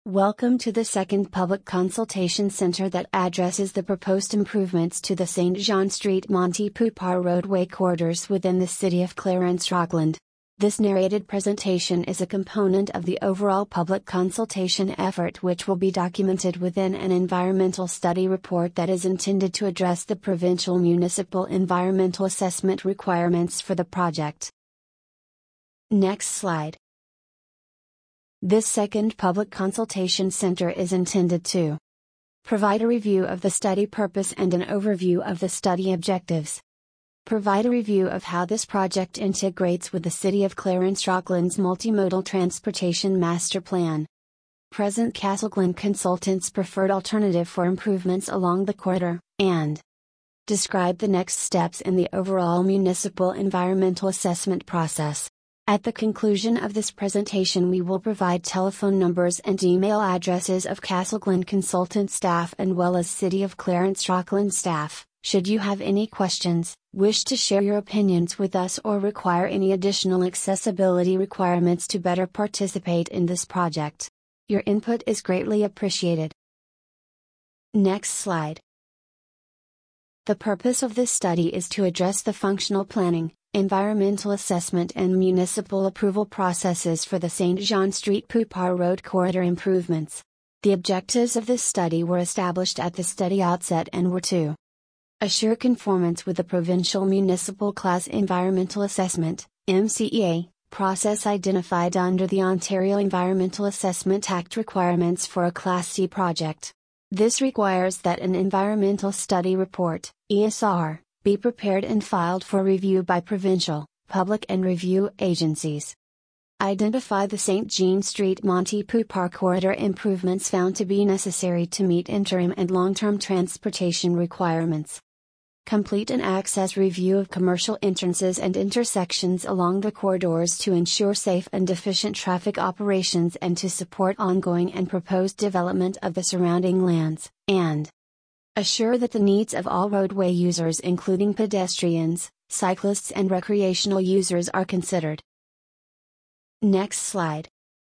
Welcome to the second public consultation center that addresses the proposed improvements to the St. John Street Monte Poupart roadway corridors within the city of Clarence Rockland. This narrated presentation is a component of the overall public consultation effort, which will be documented within an environmental study report that is intended to address the provincial municipal environmental assessment requirements for the project. Next slide. This second public consultation center is intended to provide a review of the study purpose and an overview of the study objectives. Provide a review of how this project integrates with the City of Clarence Rockland's multimodal transportation master plan. Present Castleglen consultants' preferred alternative for improvements along the corridor, and describe the next steps in the overall municipal environmental assessment process. At the conclusion of this presentation, we will provide telephone numbers and email addresses of Castleglen consultant staff and well as City of Clarence Rockland staff. Should you have any questions, wish to share your opinions with us, or require any additional accessibility requirements to better participate in this project, your input is greatly appreciated. Next slide. The purpose of this study is to address the functional planning, environmental assessment and municipal approval processes for the St. John Street Poupart Road corridor improvements. The objectives of this study were established at the study outset and were to assure conformance with the Provincial Municipal Class Environmental Assessment (MCEA) process identified under the Ontario Environmental Assessment Act requirements for a Class C project. This requires that an environmental study report, ESR, be prepared and filed for review by provincial, public and review agencies. Identify the St. Jean Street Monte Poupart corridor improvements found to be necessary to meet interim and long-term transportation requirements. Complete an access review of commercial entrances and intersections along the corridors to ensure safe and efficient traffic operations and to support ongoing and proposed development of the surrounding lands, and assure that the needs of all roadway users, including pedestrians, cyclists and recreational users, are considered. Next slide.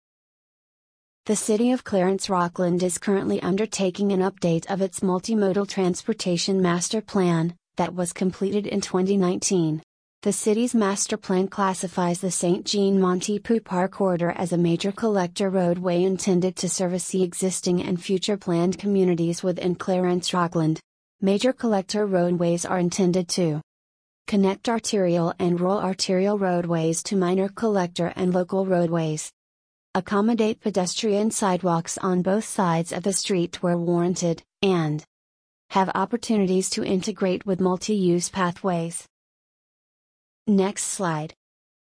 The City of Clarence Rockland is currently undertaking an update of its multimodal transportation master plan, that was completed in 2019. The city's master plan classifies the St. Jean Monte Poupart corridor as a major collector roadway intended to service the existing and future planned communities within Clarence Rockland. Major collector roadways are intended to connect arterial and rural arterial roadways to minor collector and local roadways, accommodate pedestrian sidewalks on both sides of the street where warranted, and have opportunities to integrate with multi-use pathways. Next slide.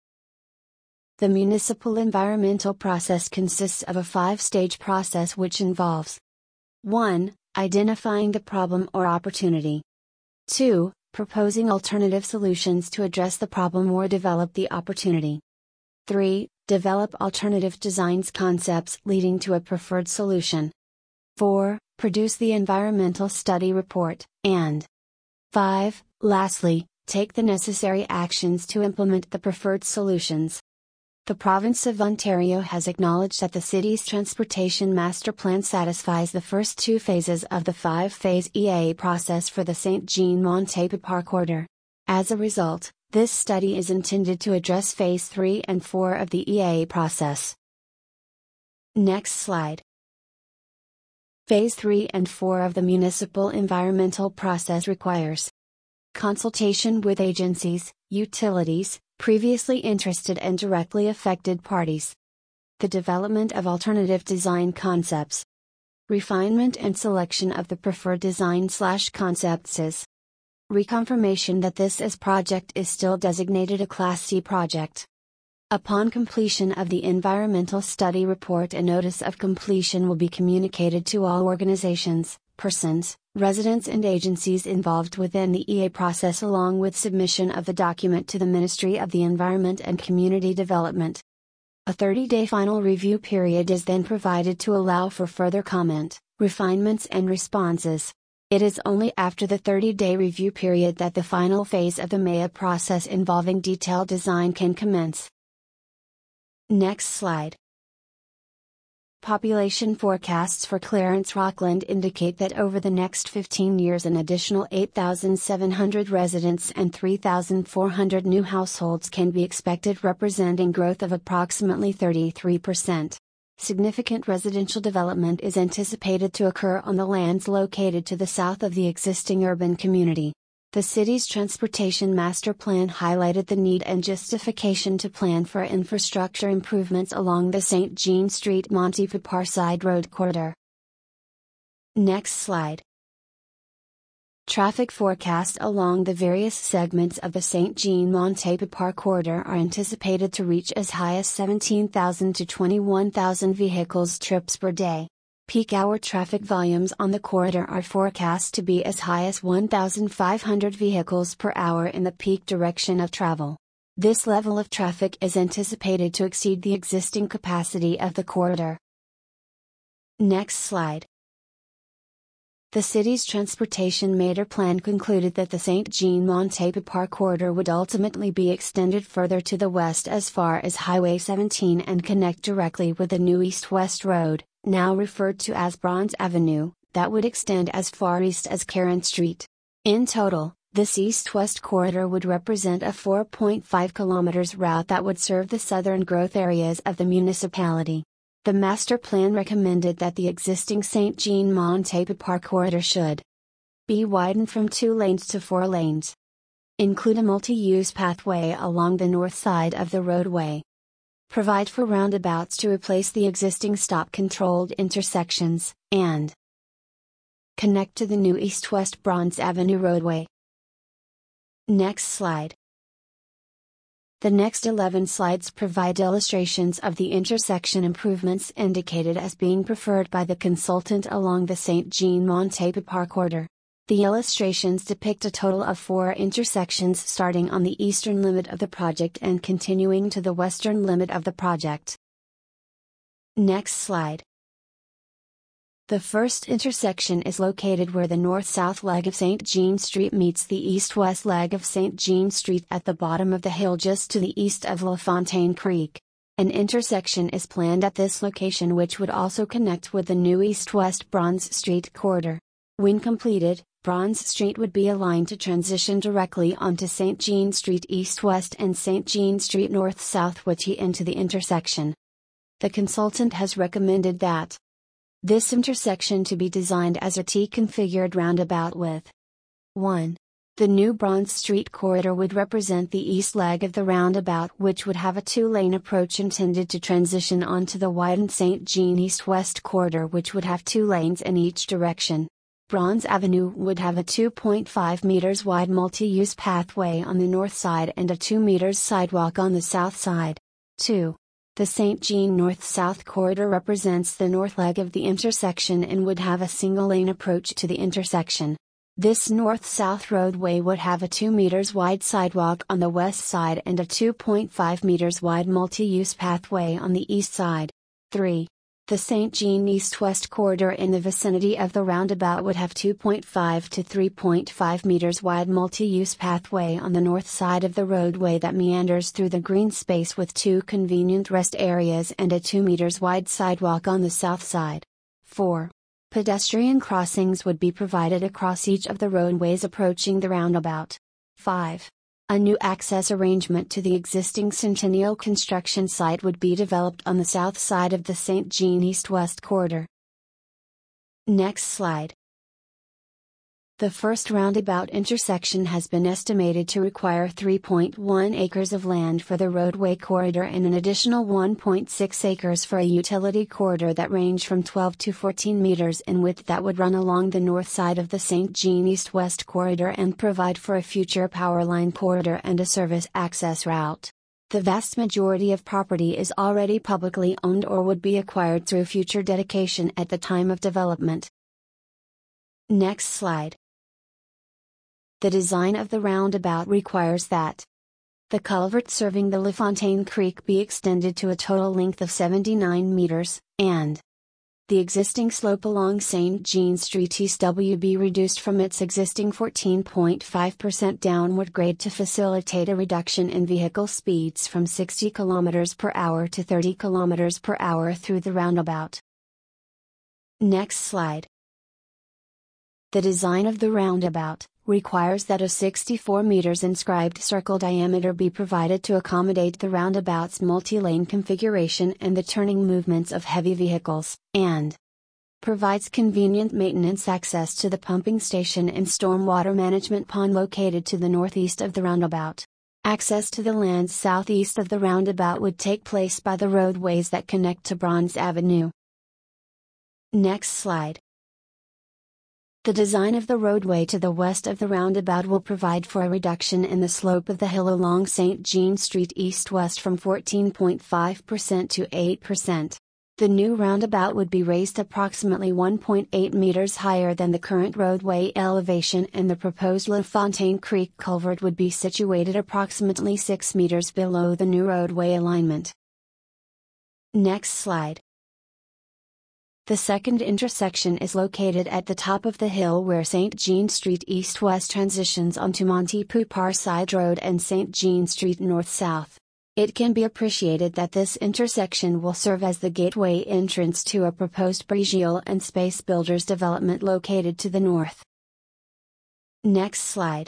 The municipal environmental process consists of a 5-stage process which involves 1. Identifying the problem or opportunity. 2. Proposing alternative solutions to address the problem or develop the opportunity. 3. Develop alternative designs concepts leading to a preferred solution. 4. Produce the environmental study report, and 5. Lastly, take the necessary actions to implement the preferred solutions. The Province of Ontario has acknowledged that the city's transportation master plan satisfies the first 2 phases of the 5-phase EA process for the St. Jean Monte Poupart corridor. As a result, this study is intended to address phase 3 and 4 of the EA process. Next slide. Phase 3 and 4 of the municipal environmental process requires consultation with agencies, utilities, previously interested and directly affected parties. The development of alternative design concepts. Refinement and selection of the preferred design/concepts. Reconfirmation that this project is still designated a Class C project. Upon completion of the environmental study report, a notice of completion will be communicated to all organizations, persons, residents and agencies involved within the EA process, along with submission of the document to the Ministry of the Environment and Community Development. A 30-day final review period is then provided to allow for further comment, refinements and responses. It is only after the 30-day review period that the final phase of the MEA process involving detailed design can commence. Next slide. Population forecasts for Clarence-Rockland indicate that over the next 15 years an additional 8,700 residents and 3,400 new households can be expected, representing growth of approximately 33%. Significant residential development is anticipated to occur on the lands located to the south of the existing urban community. The city's transportation master plan highlighted the need and justification to plan for infrastructure improvements along the St. Jean Street-Monte Pupar Side Road corridor. Next slide. Traffic forecasts along the various segments of the St. Jean-Monte Pupar corridor are anticipated to reach as high as 17,000 to 21,000 vehicles trips per day. Peak hour traffic volumes on the corridor are forecast to be as high as 1,500 vehicles per hour in the peak direction of travel. This level of traffic is anticipated to exceed the existing capacity of the corridor. Next slide. The city's transportation master plan concluded that the St. Jean-Monte Pupar corridor would ultimately be extended further to the west as far as Highway 17 and connect directly with the new east-west road, now referred to as Bronze Avenue, that would extend as far east as Clarence Street. In total, this east-west corridor would represent a 4.5 kilometers route that would serve the southern growth areas of the municipality. The master plan recommended that the existing St. Jean-Monte Pupar corridor should be widened from 2 lanes to 4 lanes. Include a multi-use pathway along the north side of the roadway. Provide for roundabouts to replace the existing stop-controlled intersections, and connect to the new east-west Bronze Avenue roadway. Next slide. The next 11 slides provide illustrations of the intersection improvements indicated as being preferred by the consultant along the St. Jean-Monte Pupar corridor. The illustrations depict a total of 4 intersections starting on the eastern limit of the project and continuing to the western limit of the project. Next slide. The first intersection is located where the north-south leg of St. Jean Street meets the east-west leg of St. Jean Street at the bottom of the hill just to the east of LaFontaine Creek. An intersection is planned at this location which would also connect with the new east-west Bronze Street corridor. When completed, Bronze Street would be aligned to transition directly onto St. Jean Street east-west and St. Jean Street north-south which into the intersection. The consultant has recommended that this intersection to be designed as a T-configured roundabout with 1. The new Bronze Street corridor would represent the east leg of the roundabout which would have a 2-lane approach intended to transition onto the widened St. Jean east-west corridor which would have 2 lanes in each direction. Bronze Avenue would have a 2.5 meters wide multi-use pathway on the north side and a 2 meters sidewalk on the south side. 2. The St. Jean north-south corridor represents the north leg of the intersection and would have a single-lane approach to the intersection. This north-south roadway would have a 2 meters wide sidewalk on the west side and a 2.5 meters wide multi-use pathway on the east side. 3. The St. Jean east-west corridor in the vicinity of the roundabout would have 2.5 to 3.5 meters wide multi-use pathway on the north side of the roadway that meanders through the green space with 2 convenient rest areas and a 2 meters wide sidewalk on the south side. 4. Pedestrian crossings would be provided across each of the roadways approaching the roundabout. 5. A new access arrangement to the existing Centennial construction site would be developed on the south side of the St. Jean east-west corridor. Next slide. The first roundabout intersection has been estimated to require 3.1 acres of land for the roadway corridor and an additional 1.6 acres for a utility corridor that range from 12 to 14 meters in width that would run along the north side of the St. Jean east-west corridor and provide for a future power line corridor and a service access route. The vast majority of property is already publicly owned or would be acquired through future dedication at the time of development. Next slide. The design of the roundabout requires that the culvert serving the LaFontaine Creek be extended to a total length of 79 meters, and the existing slope along St. Jean Street East be reduced from its existing 14.5% downward grade to facilitate a reduction in vehicle speeds from 60 km per hour to 30 km per hour through the roundabout. Next slide. The design of the roundabout requires that a 64 meters inscribed circle diameter be provided to accommodate the roundabout's multi-lane configuration and the turning movements of heavy vehicles, and provides convenient maintenance access to the pumping station and stormwater management pond located to the northeast of the roundabout. Access to the lands southeast of the roundabout would take place by the roadways that connect to Bronze Avenue. Next slide. The design of the roadway to the west of the roundabout will provide for a reduction in the slope of the hill along St. Jean Street east-west from 14.5% to 8%. The new roundabout would be raised approximately 1.8 meters higher than the current roadway elevation, and the proposed LaFontaine Creek culvert would be situated approximately 6 meters below the new roadway alignment. Next slide. The second intersection is located at the top of the hill where St. Jean Street east-west transitions onto Monte Pupar Side Road and St. Jean Street north-south. It can be appreciated that this intersection will serve as the gateway entrance to a proposed Brigiel and Space Builders development located to the north. Next slide.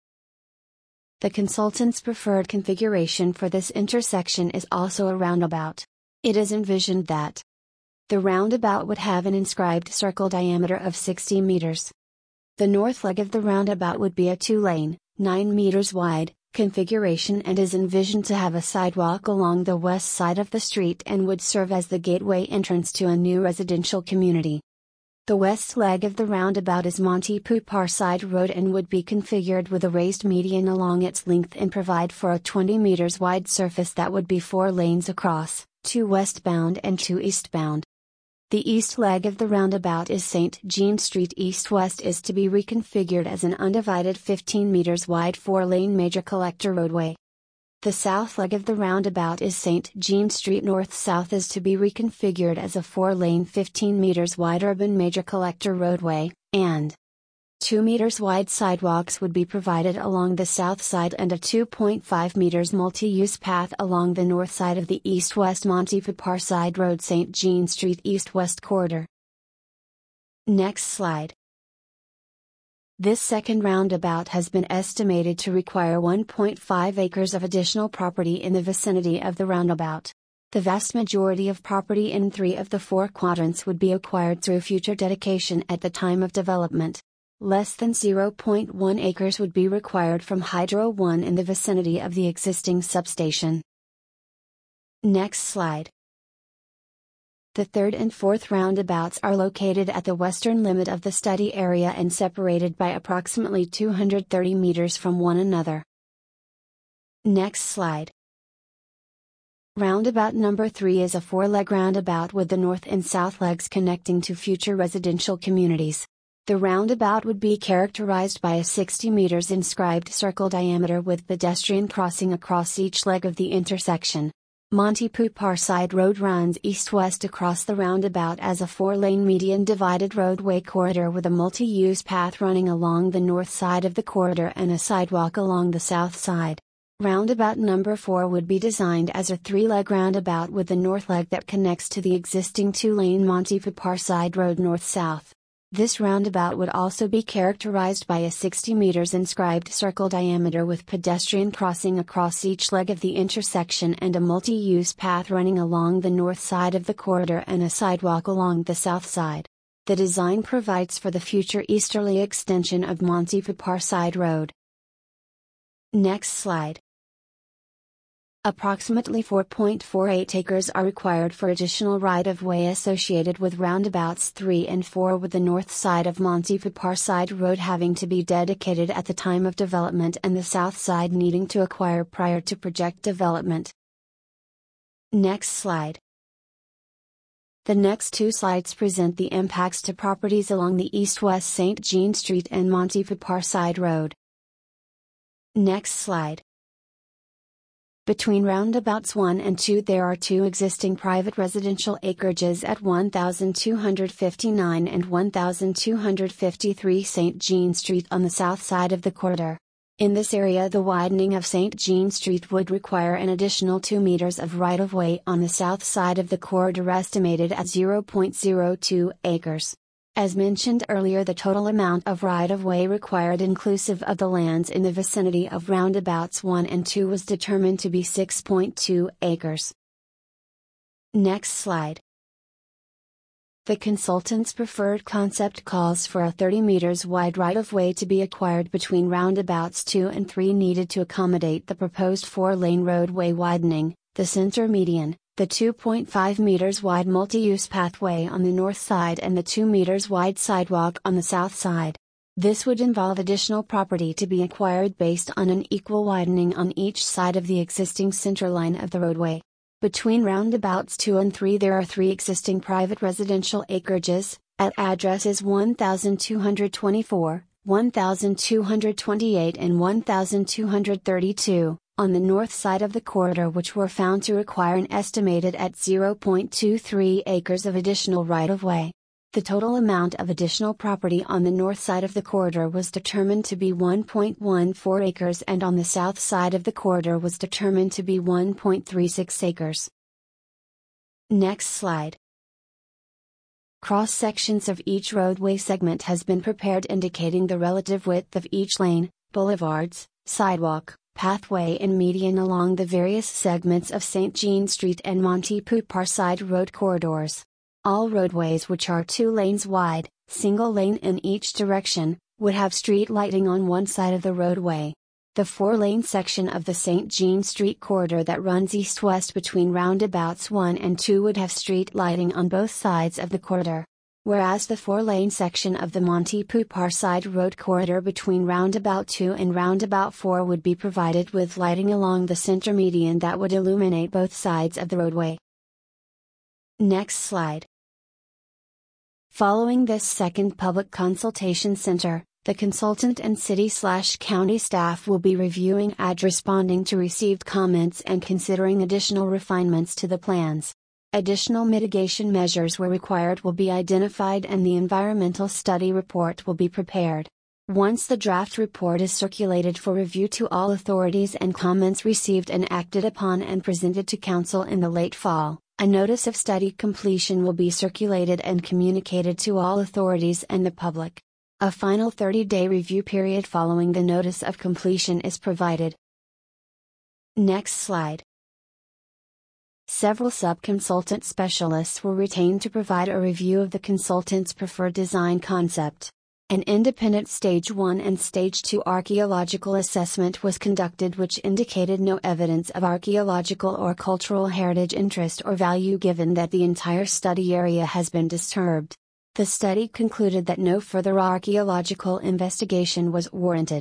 The consultant's preferred configuration for this intersection is also a roundabout. It is envisioned that the roundabout would have an inscribed circle diameter of 60 meters. The north leg of the roundabout would be a 2-lane, 9 meters wide, configuration and is envisioned to have a sidewalk along the west side of the street and would serve as the gateway entrance to a new residential community. The west leg of the roundabout is Monte Pupar Side Road and would be configured with a raised median along its length and provide for a 20 meters wide surface that would be 4 lanes across, 2 westbound and 2 eastbound. The east leg of the roundabout is St. Jean Street east-west is to be reconfigured as an undivided 15 meters wide 4-lane major collector roadway. The south leg of the roundabout is St. Jean Street north-south is to be reconfigured as a 4-lane 15 meters wide urban major collector roadway, and 2 meters wide sidewalks would be provided along the south side and a 2.5 meters multi-use path along the north side of the east-west Monte Pupar Side Road St. Jean Street east-west corridor. Next slide. This second roundabout has been estimated to require 1.5 acres of additional property in the vicinity of the roundabout. The vast majority of property in 3 of the 4 quadrants would be acquired through future dedication at the time of development. Less than 0.1 acres would be required from Hydro 1 in the vicinity of the existing substation. Next slide. The third and fourth roundabouts are located at the western limit of the study area and separated by approximately 230 meters from one another. Next slide. Roundabout number 3 is a 4-leg roundabout with the north and south legs connecting to future residential communities. The roundabout would be characterized by a 60 meters inscribed circle diameter with pedestrian crossing across each leg of the intersection. Monte Pupar Side Road runs east-west across the roundabout as a 4-lane median divided roadway corridor with a multi-use path running along the north side of the corridor and a sidewalk along the south side. Roundabout number 4 would be designed as a 3-leg roundabout with the north leg that connects to the existing 2-lane Monte Pupar Side Road north-south. This roundabout would also be characterized by a 60 meters inscribed circle diameter with pedestrian crossing across each leg of the intersection and a multi-use path running along the north side of the corridor and a sidewalk along the south side. The design provides for the future easterly extension of Monte Pupar Side Road. Next slide. Approximately 4.48 acres are required for additional right-of-way associated with roundabouts 3 and 4, with the north side of Monte Pupar Side Road having to be dedicated at the time of development and the south side needing to acquire prior to project development. Next slide. The next 2 slides present the impacts to properties along the east-west St. Jean Street and Monte Pupar Side Road. Next slide. Between roundabouts 1 and 2 there are 2 existing private residential acreages at 1259 and 1253 St. Jean Street on the south side of the corridor. In this area, the widening of St. Jean Street would require an additional 2 meters of right-of-way on the south side of the corridor, estimated at 0.02 acres. As mentioned earlier, the total amount of right-of-way required inclusive of the lands in the vicinity of roundabouts 1 and 2 was determined to be 6.2 acres. Next slide. The consultant's preferred concept calls for a 30 meters wide right-of-way to be acquired between roundabouts 2 and 3 needed to accommodate the proposed 4-lane roadway widening, the center median, the 2.5 meters wide multi-use pathway on the north side, and the 2 meters wide sidewalk on the south side. This would involve additional property to be acquired based on an equal widening on each side of the existing center line of the roadway. Between roundabouts 2 and 3 there are 3 existing private residential acreages, at addresses 1224, 1228 and 1232, on the north side of the corridor, which were found to require an estimated at 0.23 acres of additional right-of-way. The total amount of additional property on the north side of the corridor was determined to be 1.14 acres, and on the south side of the corridor was determined to be 1.36 acres. Next slide. Cross-sections of each roadway segment has been prepared indicating the relative width of each lane, boulevards, sidewalk, pathway and median along the various segments of St. Jean Street and Monte Poupart side road corridors. All roadways which are 2 lanes wide, single lane in each direction, would have street lighting on one side of the roadway. The 4-lane section of the St. Jean Street corridor that runs east-west between roundabouts 1 and 2 would have street lighting on both sides of the corridor. Whereas the 4-lane section of the Monte Poupart side road corridor between roundabout 2 and roundabout 4 would be provided with lighting along the center median that would illuminate both sides of the roadway. Next slide. Following this second public consultation center, the consultant and city/county staff will be reviewing and responding to received comments and considering additional refinements to the plans. Additional mitigation measures where required will be identified and the environmental study report will be prepared. Once the draft report is circulated for review to all authorities and comments received and acted upon and presented to council in the late fall, a notice of study completion will be circulated and communicated to all authorities and the public. A final 30-day review period following the notice of completion is provided. Next slide. Several sub-consultant specialists were retained to provide a review of the consultant's preferred design concept. An independent Stage 1 and Stage 2 archaeological assessment was conducted, which indicated no evidence of archaeological or cultural heritage interest or value, given that the entire study area has been disturbed. The study concluded that no further archaeological investigation was warranted.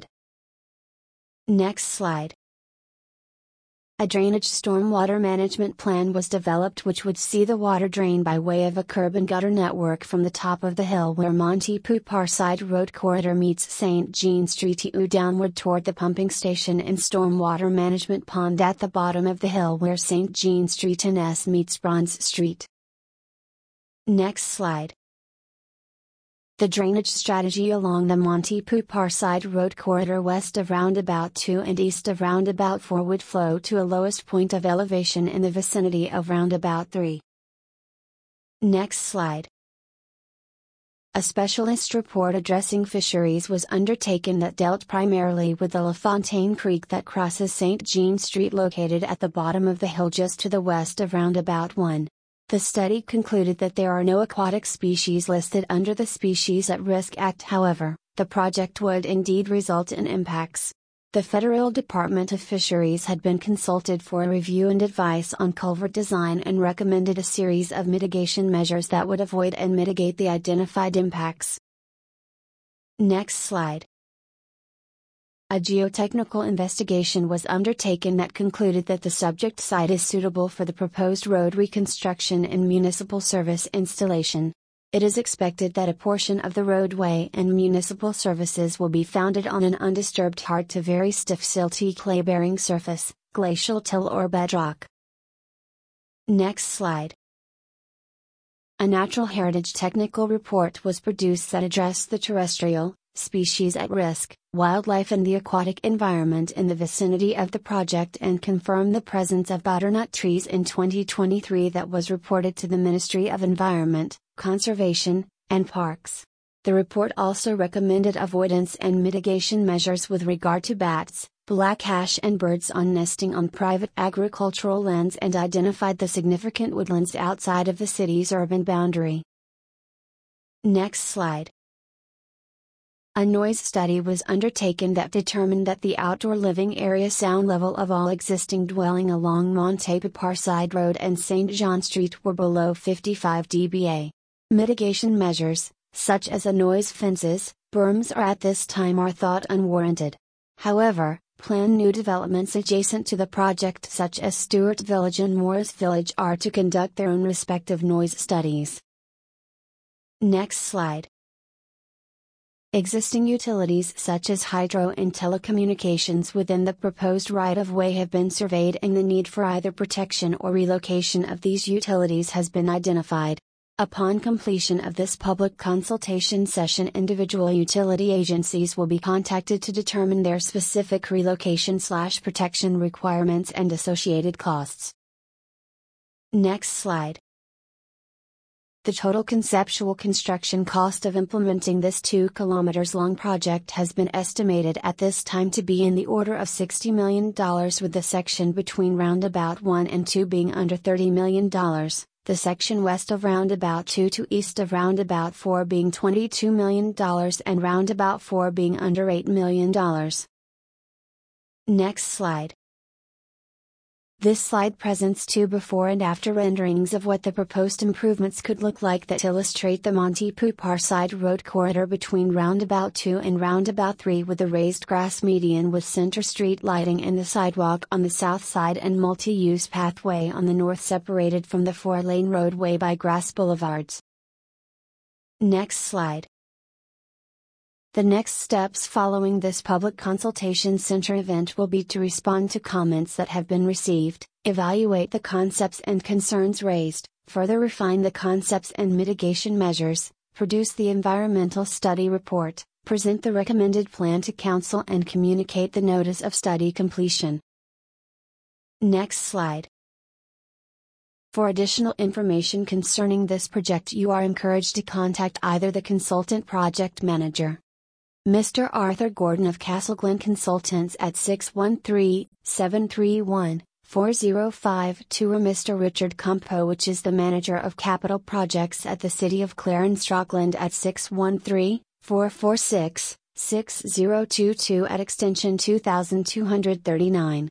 Next slide. A drainage stormwater management plan was developed which would see the water drain by way of a curb and gutter network from the top of the hill where Monte Poupart side road corridor meets St. Jean Street downward toward the pumping station and stormwater management pond at the bottom of the hill where St. Jean Street and S meets Bronze Street. Next slide. The drainage strategy along the Monte Poupart side road corridor west of roundabout 2 and east of roundabout 4 would flow to a lowest point of elevation in the vicinity of roundabout 3. Next slide. A specialist report addressing fisheries was undertaken that dealt primarily with the La Fontaine Creek that crosses St. Jean Street, located at the bottom of the hill just to the west of roundabout 1. The study concluded that there are no aquatic species listed under the Species at Risk Act. However, the project would indeed result in impacts. The Federal Department of Fisheries had been consulted for a review and advice on culvert design and recommended a series of mitigation measures that would avoid and mitigate the identified impacts. Next slide. A geotechnical investigation was undertaken that concluded that the subject site is suitable for the proposed road reconstruction and municipal service installation. It is expected that a portion of the roadway and municipal services will be founded on an undisturbed hard to very stiff silty clay-bearing surface, glacial till or bedrock. Next slide. A natural heritage technical report was produced that addressed the terrestrial, species at risk, wildlife and the aquatic environment in the vicinity of the project and confirmed the presence of butternut trees in 2023 that was reported to the Ministry of Environment, Conservation, and Parks. The report also recommended avoidance and mitigation measures with regard to bats, black ash and birds on nesting on private agricultural lands and identified the significant woodlands outside of the city's urban boundary. Next slide. A noise study was undertaken that determined that the outdoor living area sound level of all existing dwelling along Montepupart Side Road and St. Jean Street were below 55 dBA. Mitigation measures, such as noise fences, berms at this time are thought unwarranted. However, planned new developments adjacent to the project such as Stewart Village and Morris Village are to conduct their own respective noise studies. Next slide. Existing utilities such as hydro and telecommunications within the proposed right-of-way have been surveyed and the need for either protection or relocation of these utilities has been identified. Upon completion of this public consultation session, individual utility agencies will be contacted to determine their specific relocation/protection requirements and associated costs. Next slide. The total conceptual construction cost of implementing this 2 km long project has been estimated at this time to be in the order of $60 million, with the section between Roundabout 1 and 2 being under $30 million, the section west of Roundabout 2 to east of Roundabout 4 being $22 million and Roundabout 4 being under $8 million. Next slide. This slide presents 2 before and after renderings of what the proposed improvements could look like that illustrate the Montepupart Side Road corridor between Roundabout 2 and Roundabout 3 with a raised grass median with center street lighting and the sidewalk on the south side and multi-use pathway on the north separated from the 4-lane roadway by grass boulevards. Next slide. The next steps following this public consultation center event will be to respond to comments that have been received, evaluate the concepts and concerns raised, further refine the concepts and mitigation measures, produce the environmental study report, present the recommended plan to Council and communicate the notice of study completion. Next slide. For additional information concerning this project, you are encouraged to contact either the consultant project manager, Mr. Arthur Gordon of Castle Glen Consultants at 613-731-4052 or Mr. Richard Campo, which is the manager of capital projects at the City of Clarence-Rockland at 613-446-6022 at extension 2239.